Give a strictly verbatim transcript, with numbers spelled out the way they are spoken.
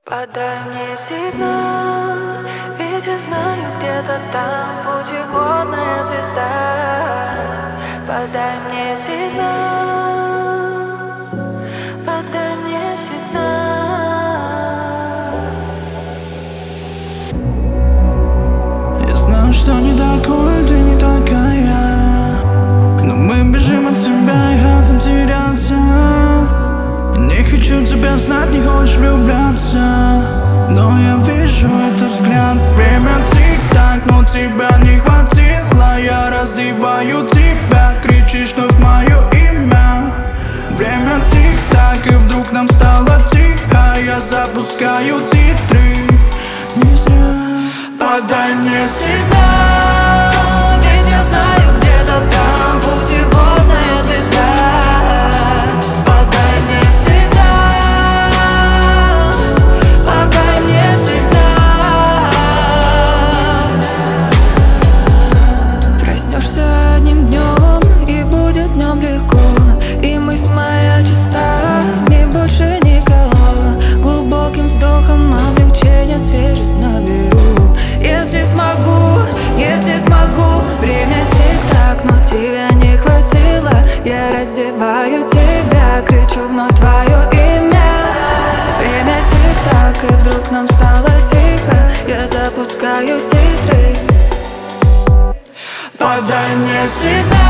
Подай мне сигнал, ведь я знаю, где-то там путеводная звезда. Подай мне сигнал, подай мне сигнал. Я знаю, что не такой, ты не такая, но мы бежим от себя и хотим теряться. Не хочу тебя знать, не хочешь влюбляться, но я вижу этот взгляд. Время тик-так, но тебя не хватило. Я раздеваю тебя, кричишь вновь мое имя. Время тик-так, и вдруг нам стало тихо. Я запускаю титры, не зря. Подай мне сигнал, ведь я знаю, где-то там путеводная звезда. Тебя не хватило, я раздеваю тебя, кричу вновь твое имя. Время тик-так, и вдруг нам стало тихо. Я запускаю титры. Подай мне сигнал.